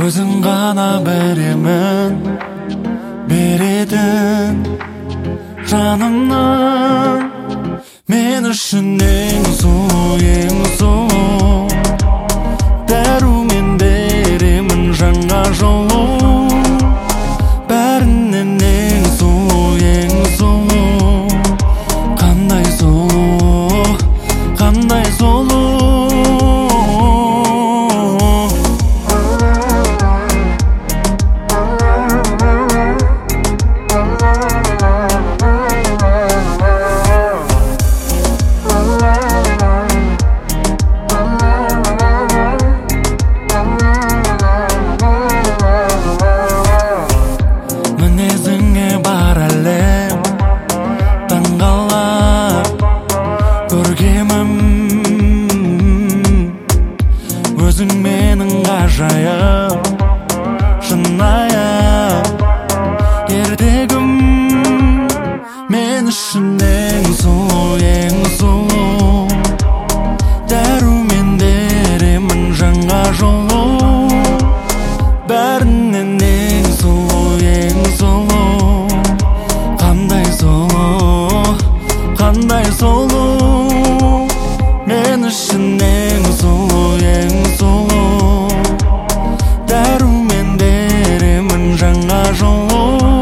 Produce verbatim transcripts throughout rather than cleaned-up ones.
Өзің ғана беремін, беретін жанымнан. Мен үшін ең сұлу, ең сұлу, дәрумен беремін жаңа жолу. Бәрінен ең сұлу, ең сұлу, қандай сұлу, қандай сұлу. Мінезіңе бар әлем таңғалып көргемім. Өзің менің ғажайып, шынайы ертегім. Мен үшін ең сұлу, ең сұлу, дәрумен беремін жаңа жолу. Бәрінен ең сұлу, ең сұлу, қандай сұлу, қандай сұлу. Мен үшін ең сұлу, ең сұлу, дәрумен беремін жаңа жолу.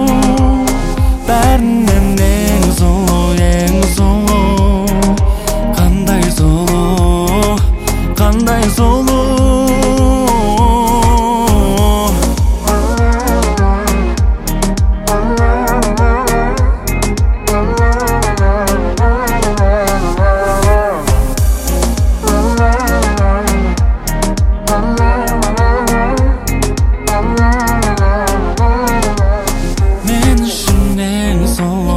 Бәрінен ең сұлу, ең сұлу, қандай сұлу, қандай сұлу. Мен үшін ең сұлу,